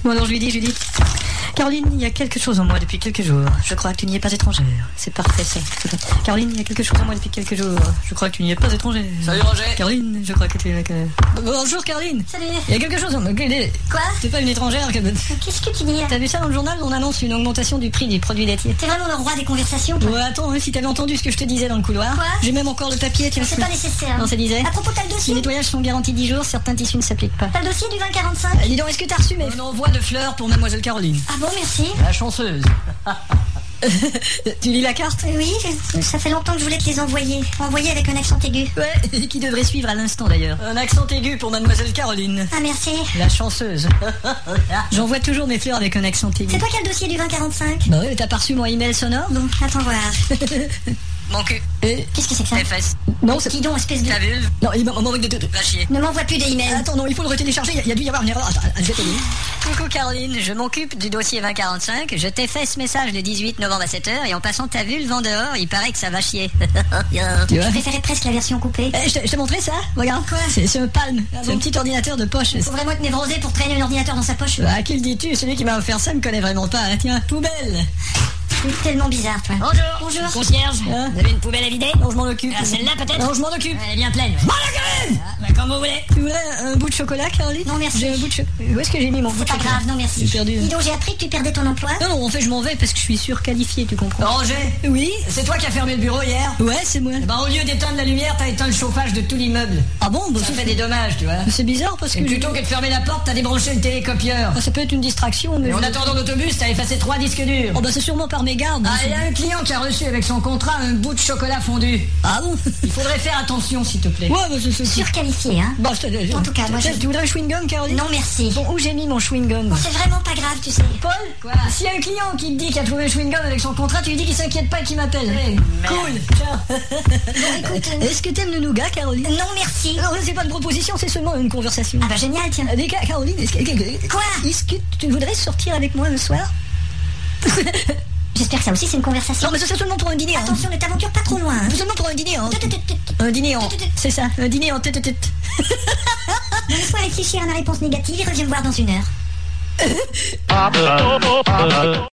Bon alors je lui dis, Caroline, il y a quelque chose en moi depuis quelques jours. Je crois que tu n'y es pas étrangère. C'est parfait, ça. Caroline, il y a quelque chose en moi depuis quelques jours. Je crois que tu n'y es pas étrangère. Salut Roger. Caroline, je crois que tu es... Bonjour Caroline. Salut. Il y a quelque chose en moi. Quoi? T'es pas une étrangère. Qu'est-ce que tu dis? T'as vu ça dans le journal? On annonce une augmentation du prix des produits laitiers. T'es vraiment le roi des conversations, toi. Ouais, attends, si t'avais entendu ce que je te disais dans le couloir. Quoi? J'ai même encore le papier, tiens. C'est pas nécessaire. Non, ça disait. À propos, t'as le Les dossier? nettoyages sont garantis 10 jours, certains tissus ne s'appliquent pas. T'as le dossier du 2045? Dis donc, est-ce que t'as reçu un envoi de fleurs pour Mademoiselle Caroline? Ah bon, merci. La chanceuse. Tu lis la carte? Oui, ça fait longtemps que je voulais te les envoyer. Envoyer avec un accent aigu. Ouais, qui devrait suivre à l'instant d'ailleurs. Un accent aigu pour Mademoiselle Caroline. Ah, merci. La chanceuse. J'envoie toujours mes fleurs avec un accent aigu. C'est toi qui as le dossier du 2045? Bah oui, t'as pas reçu mon email sonore? Bon, attends voir. Mon cul. Qu'est-ce que c'est que ça? Les fesses. Non, c'est... Dis donc, espèce de... Ta vulve. Non, il m'envoie de... Va chier. Ne m'envoie plus d'emails. Attends, non, il faut le retélécharger, il y a dû y avoir une erreur. Attends, je vais te dire. Coucou Caroline, je m'occupe du dossier 2045. Je t'ai fait ce message le 18 novembre à 7h et en passant ta vulve en dehors, il paraît que ça va chier. Tu vois? Je préférais presque la version coupée. Je t'ai montré ça? Regarde. Quoi? C'est un Palm. C'est bon un petit ordinateur de poche. Faut vraiment être névrosé pour traîner un ordinateur dans sa poche. À qui le dis-tu? Celui qui m'a offert ça me connaît vraiment pas. Hein. Tiens, poubelle. C'est tellement bizarre, toi. Bonjour. Bonjour. Concierge, Hein? vous avez une poubelle à vider? Non, je m'en occupe. Ah, celle-là peut-être? Non, je m'en occupe. Elle est bien pleine. M'en occupe! Bah, comme vous voulez. Tu voudrais un bout de chocolat, Caroline? Non, merci. J'ai un bout de chocolat. Où est-ce que j'ai mis mon bout C'est de pas chocolat? grave, non merci. J'ai perdu. Dis donc, j'ai appris que tu perdais ton emploi. Non, en fait, je m'en vais parce que je suis surqualifié, tu comprends? Roger, Oui? c'est toi qui as fermé le bureau hier? Ouais, c'est moi. Eh ben, au lieu d'éteindre la lumière, t'as éteint le chauffage de tout l'immeuble. Ah bon? Bah, Ça fait des dommages, tu vois. c'est bizarre parce que... Et plutôt que de fermer la porte, t'as débranché le télécopieur. Ah, ça peut être une distraction, mais... Et en attendant l'autobus, t'as effacé 3 disques durs. Oh bah c'est sûrement par mégarde. Ah, il y a un client qui a reçu avec son contrat un bout de chocolat fondu. Ah bon? Il faudrait faire attention, s'il te plaît. Ouais, bah c'est... Surqualifié, hein. Bon, En tout cas, moi, je- Tu voudrais un chewing-gum, Caroline? Non merci. Bon, où j'ai mis mon chewing-gum? Bon, c'est vraiment pas grave, tu sais. Paul? Quoi? S'il y a un client qui te dit qu'il a trouvé un chewing-gum avec son contrat, tu lui dis qu'il s'inquiète pas et qu'il m'appelle. Hey, Cool. Ciao. Bon, écoute... Est-ce que t'aimes le nougat, Caroline? Non merci. Non, c'est pas une proposition, c'est seulement une conversation. Ah bah génial, tiens. Caroline, Quoi? Est-ce que tu voudrais sortir avec moi le soir? J'espère que ça aussi c'est une conversation. Non, mais ça c'est seulement pour un dîner. Attention, ne t'aventure pas trop loin. Hein. Seulement pour un dîner. Hein. Tut, tut, tut, tut. Un dîner en... C'est ça, un dîner en tête-à-tête. Laisse-moi réfléchir à ma réponse négative et reviens me voir dans 1 heure.